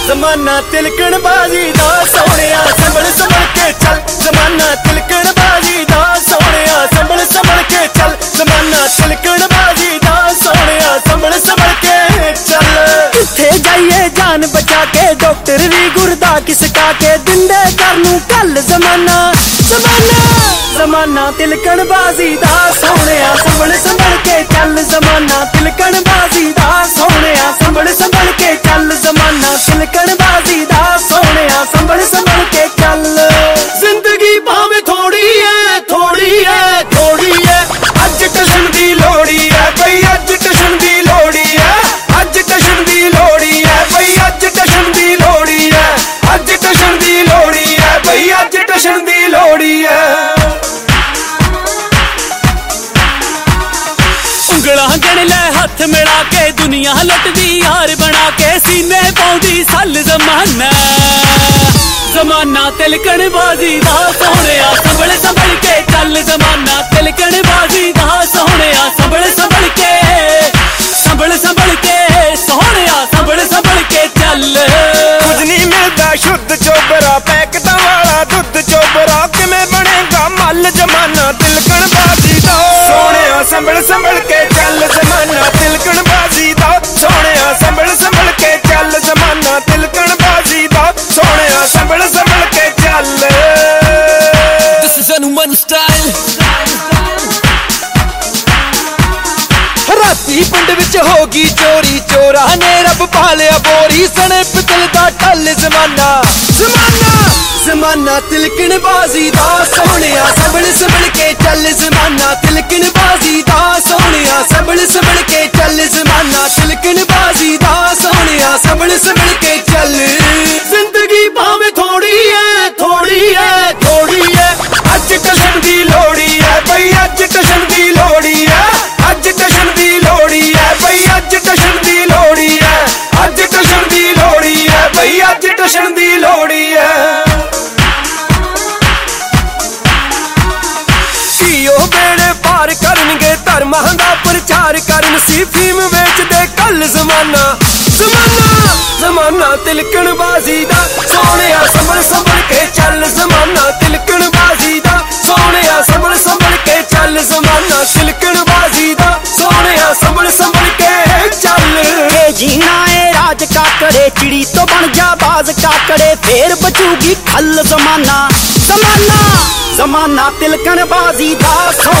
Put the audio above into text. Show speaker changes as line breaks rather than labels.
ਜ਼ਮਾਨਾ ਤਿਲਕਣ ਬਾਜ਼ੀ ਦਾ ਸੋਹਣਿਆ ਸੰਭਲ ਸੰਭਲ ਕੇ ਚੱਲ। ਜ਼ਮਾਨਾ ਤਿਲਕਣ ਬਾਜ਼ੀ ਦਾ ਸੋਹਣਿਆ ਸੰਭਲ ਸੰਭਲ ਕੇ ਚੱਲ। ਜ਼ਮਾਨਾ ਤਿਲਕਣ ਬਾਜ਼ੀ ਦਾ ਸੋਹਣਿਆ ਸੰਭਲ ਸੰਭਲ ਕੇ ਚੱਲ। ਕਿੱਥੇ ਜਾਈਏ ਜਾਨ ਬਚਾ ਕੇ ਡਾਕਟਰ ਵੀ ਗੁਰਦਾ ਕਿਸਕਾ ਕੇ ਦਿੰਦੇ ਕਰ ਨੂੰ ਕੱਲ। ਜ਼ਮਾਨਾ ਜ਼ਮਾਨਾ ਤਿਲਕਣ ਬਾਜ਼ੀ ਦਾ ਸੋਹਣਿਆ ਸੰਭਲ ਸੰਭਲ ਕੇ ਚੱਲ। ਜ਼ਮਾਨਾ ਤਿਲਕਣ ਬਾਜ਼ੀ ਦਾ ਸੋਹਣਿਆ ਸੰਭਲ ਸੰਭਲ ਕੇ ਚੱਲ। ਜ਼ਮਾਨਾ ਤਿਲਕਣ ਬਾਜ਼ੀ ਦਾ ਸੋਹਣਿਆ ਸੰਭਲ ਸੰਭਲ ਕੇ ਚੱਲ। ਜ਼ਿੰਦਗੀ ਭਾਵੇਂ ਥੋੜੀ ਐ ਥੋੜੀ ਐ ਥੋੜੀ ਐ, ਅੱਜ ਟਸ਼ਨ ਦੀ ਲੋੜੀ ਐ ਬਈ, ਅੱਜ ਟਸ਼ਨ ਦੀ ਲੋੜੀ ਐ, ਅੱਜ ਟਸ਼ਨ ਦੀ ਲੋੜੀ ਐ ਬਈ, ਅੱਜ ਟਸ਼ਨ ਦੀ ਲੋੜੀ ਐ, ਅੱਜ ਟਸ਼ਨ ਦੀ ਲੋੜੀ ਐ ਬਈ, ਅੱਜ ਟਸ਼ਨ ਦੀ ਲੋੜੀ ਐ। ਉਂਗਲਾਂ ਗਿਣ ਲੈ ਹੱਥ ਮਿਲਾ ਕੇ ਦੁਨੀਆ ਲੁੱਟਦੀ ਯਾਰ ਬਣਾ ਕੇ ਸੀਨੇ ਪਾਉਂਦੀ ਸੱਲ। ਜ਼ਮਾਨਾ ਤਿਲਕਣ ਬਾਜ਼ੀ ਦਾ ਸੋਹਣਿਆ ਸੰਭਲ ਸੰਭਲ ਕੇ ਚੱਲ। ਜ਼ਮਾਨਾ ਤਿਲਕਣ ਬਾਜ਼ੀ ਦਾ ਸੋਹਣਿਆ ਸੰਭਲ ਸੰਭਲ ਕੇ ਸੋਹਣਿਆ ਸੰਭਲ ਸੰਭਲ ਕੇ ਚੱਲ। ਕੁਝ ਨਹੀਂ ਮਿਲਦਾ ਸ਼ੁੱਧ ਚੋਬਰਾ ਪੈਕਟਾਂ ਵਾਲਾ ਦੁੱਧ ਚੋਬਰਾ, ਕਿਵੇਂ ਬਣੇਗਾ ਮੱਲ। ਜ਼ਮਾਨਾ ਤਿਲਕਣ ਬਾਜ਼ੀ ਦਾ ਸੋਹਣਿਆ ਸੰਭਲ ਸੰਭਲ ਕੇ ਚੱਲ। ਜ਼ਮਾਨਾ ਤਿਲਕਣ ਬਾਜ਼ੀ ਦਾ ਸੋਹਣਿਆ ਸੰਭਲ ਸੰਭਲ ਕੇ ਚੱਲ। ਜ਼ਮਾਨਾ ਤਿਲਕਣ ਬਾਜ਼ੀ ਦਾ ਸੋਹਣਿਆ ਸੰਭਲ ਸੰਭਲ ਕੇ ਚੱਲ। This is Hanuman style। ਰਾਤੀ ਪਿੰਡ ਵਿੱਚ ਹੋ ਗਈ ਚੋਰੀ, ਚੋਰਾਂ ਨੇ ਰੱਬ ਪਾਲਿਆ ਬੋਰੀ, ਸਣੇ ਪਿੱਤਲ ਦਾ ਢੱਲ। ਜ਼ਮਾਨਾ ਤਿਲਕਣ ਬਾਜ਼ੀ ਦਾ ਸੋਹਣਿਆ ਸੰਭਲ ਸੰਭਲ ਕੇ ਚੱਲ। ਜ਼ਮਾਨਾ ਤਿਲਕਣ ਬਾਜ਼ੀ ਦਾ ਸੋਹਣਿਆ ਸੰਭਲ ਸੰਭਲ ਕੇ ਚੱਲ। ਜ਼ਮਾਨਾ ਤਿਲਕਣ ਬਾਜ਼ੀ ਦਾ ਸੋਹਣਿਆ ਸੰਭਲ ਸੰਭਲ ਕੇ ਚੱਲ। ਜ਼ਿੰਦਗੀ ਭਾਵੇਂ ਥੋੜੀ ਐ ਥੋੜੀ ਐ ਥੋੜੀ ਐ, ਅੱਜ ਟਸ਼ਨ ਦੀ ਲੋੜੀ ਐ ਬਈ, ਅੱਜ ਟਸ਼ਨ ਦੀ ਲੋੜੀ ਐ, ਅੱਜ ਟਸ਼ਨ ਦੀ ਲੋੜੀ ਐ ਬਈ, ਅੱਜ ਟਸ਼ਨ ਦੀ ਲੋੜੀ ਐ, ਅੱਜ ਟਸ਼ਨ ਦੀ ਲੋੜੀ ਐ ਬਈ, ਅੱਜ ਟਸ਼ਨ ਦੀ ਲੋੜੀ ਐ। ਉਹ ਬੇੜੇ ਪਾਰ ਕਰਨਗੇ ਧਰਮਾਂ ਦਾ ਪ੍ਰਚਾਰ ਕਰਨ ਸੀ ਫੀਮ ਵੇਚਦੇ ਕੱਲ। ਜ਼ਮਾਨਾ ਤਿਲਕਣ ਬਾਜ਼ੀ ਦਾ ਸੋਹਣਿਆ ਸੰਭਲ ਸੰਭਲ ਕੇ ਚੱਲ। ਜ਼ਮਾਨਾ ਤਿਲਕਣ ਬਾਜ਼ੀ ਦਾ ਸੋਹਣਿਆ ਸੰਭਲ ਸੰਭਲ ਕੇ ਚੱਲ। ਜ਼ਮਾਨਾ ਤਿਲਕਣ ਬਾਜ਼ੀ ਦਾ ਸੋਹਣਿਆ ਸੰਭਲ ਸੰਭਲ ਕੇ ਚੱਲ। ਇਹ ਜੀਣਾ ਏ ਰਾਜ ਕਾਕੜੇ, ਚਿੜੀ ਤੋਂ ਬਣ ਜਾ ਬਾਜ਼ ਕਾਕੜੇ, ਫੇਰ ਬਚੂਗੀ ਖੱਲ। ਜ਼ਮਾਨਾ ਤਿਲਕਣ ਬਾਜ਼ੀ ਦਾ